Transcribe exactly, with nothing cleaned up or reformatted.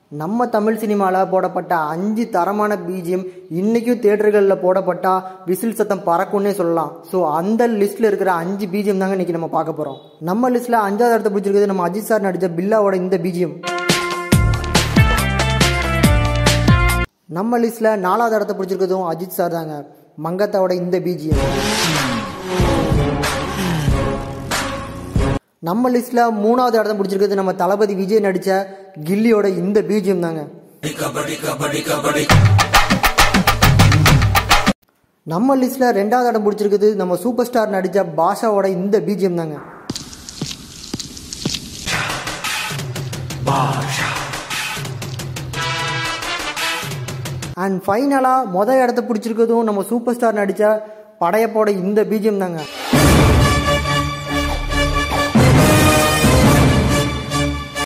நம்ம தமிழ் சினிமாவில் போடப்பட்ட அஞ்சு தரமான பிஜிஎம் இன்றைக்கும் தியேட்டர்களில் போடப்பட்டால் விசில் சத்தம் பறக்கும்னே சொல்லலாம். ஸோ அந்த லிஸ்ட்டில் இருக்கிற அஞ்சு பிஜிஎம் தாங்க இன்றைக்கி நம்ம பார்க்க போகிறோம். நம்ம லிஸ்ட்டில் அஞ்சாவது இடத்த பிடிச்சிருக்கிறது நம்ம அஜித் சார் நடித்த பில்லாவோட இந்த பிஜிஎம். நம்ம லிஸ்ட்டில் நாலாவது இடத்த பிடிச்சிருக்கிறதும் அஜித் சார் தாங்க, மங்கத்தாவோட இந்த பிஜிஎம். நம்ம லிஸ்ட்டில் மூணாவது இடத்த பிடிச்சிருக்கிறது நம்ம தளபதி விஜய் நடித்த கில்லியோட இந்த பிஜிஎம் தாங்க. நம்ம லிஸ்ட்டில் ரெண்டாவது இடம் பிடிச்சிருக்குது நம்ம சூப்பர் ஸ்டார் நடித்த பாஷாவோட இந்த பிஜிஎம் தாங்க. அண்ட் ஃபைனலாக மொதல் இடத்த பிடிச்சிருக்கிறதும் நம்ம சூப்பர் ஸ்டார் நடித்த படையப்போட இந்த பிஜிஎம் தாங்க.